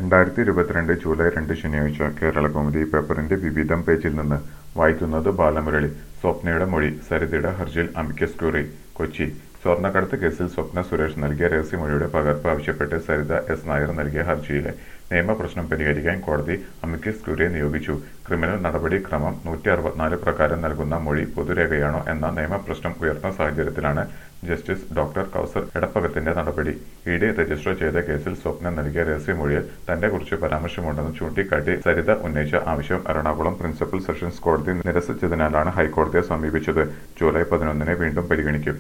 2022 July 2 ശനിയാഴ്ച കേരളകൗമുദി പേപ്പറിന്റെ വിവിധം പേജിൽ നിന്ന് വായിക്കുന്നത് ബാലമുരളി. സ്വപ്നയുടെ മൊഴി സരിതയുടെ ഹർജിയിൽ അമിക്കസ് ക്യൂറി. കൊച്ചി. സ്വർണ്ണക്കടത്ത് കേസിൽ സ്വപ്ന സുരേഷ് നൽകിയ രഹസ്യമൊഴിയുടെ പകർപ്പ് ആവശ്യപ്പെട്ട് സരിത എസ് നായർ നൽകിയ ഹർജിയിലെ നിയമപ്രശ്നം പരിഹരിക്കാൻ കോടതി അമിക്കസ് ക്യൂറിയെ നിയോഗിച്ചു. ക്രിമിനൽ നടപടി ക്രമം 164 പ്രകാരം നൽകുന്ന മൊഴി പൊതുരേഖയാണോ എന്ന നിയമപ്രശ്നം ഉയർന്ന സാഹചര്യത്തിലാണ് ജസ്റ്റിസ് ഡോക്ടർ കൗസർ എടപ്പകത്തിന്റെ നടപടി. ഇഡി രജിസ്റ്റർ ചെയ്ത കേസിൽ സ്വപ്ന നൽകിയ രഹസ്യമൊഴിയിൽ തന്നെക്കുറിച്ച് പരാമർശമുണ്ടെന്ന് ചൂണ്ടിക്കാട്ടി സരിത ഉന്നയിച്ച ആവശ്യം എറണാകുളം പ്രിൻസിപ്പൽ സെഷൻസ് കോടതി നിരസിച്ചതിനാലാണ് ഹൈക്കോടതിയെ സമീപിച്ചത്. ജൂലൈ 11 വീണ്ടും പരിഗണിക്കും.